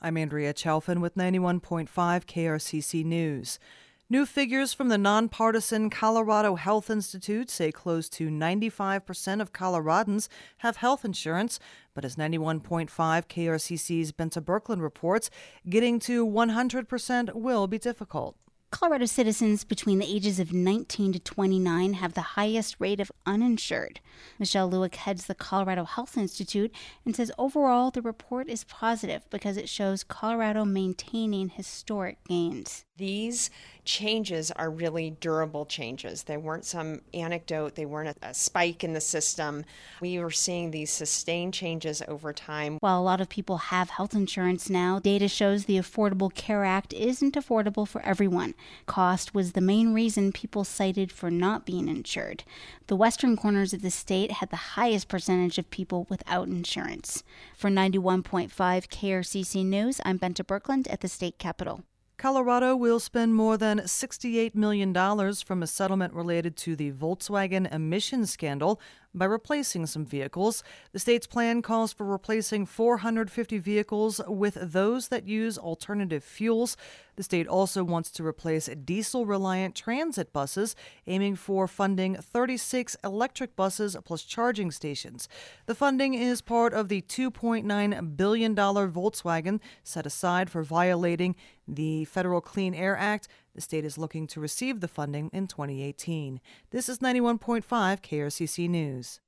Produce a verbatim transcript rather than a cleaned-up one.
I'm Andrea Chalfin with ninety-one point five K R C C News. New figures from the nonpartisan Colorado Health Institute say close to ninety-five percent of Coloradans have health insurance, but as ninety-one point five K R C C's Benta Birkeland reports, getting to one hundred percent will be difficult. Colorado citizens between the ages of nineteen to twenty-nine have the highest rate of uninsured. Michelle Lewick heads the Colorado Health Institute and says overall the report is positive because it shows Colorado maintaining historic gains. These changes are really durable changes. They weren't some anecdote. They weren't a, a spike in the system. We were seeing these sustained changes over time. While a lot of people have health insurance now, data shows the Affordable Care Act isn't affordable for everyone. Cost was the main reason people cited for not being insured. The western corners of the state had the highest percentage of people without insurance. For ninety-one point five K R C C News, I'm Benta Birkeland at the state capitol. Colorado will spend more than sixty-eight million dollars from a settlement related to the Volkswagen emissions scandal by replacing some vehicles. The state's plan calls for replacing four hundred fifty vehicles with those that use alternative fuels. The state also wants to replace diesel-reliant transit buses, aiming for funding thirty-six electric buses plus charging stations. The funding is part of the two point nine billion dollars Volkswagen set aside for violating the Federal Clean Air Act. The state is looking to receive the funding in twenty eighteen. This is ninety-one point five K R C C News.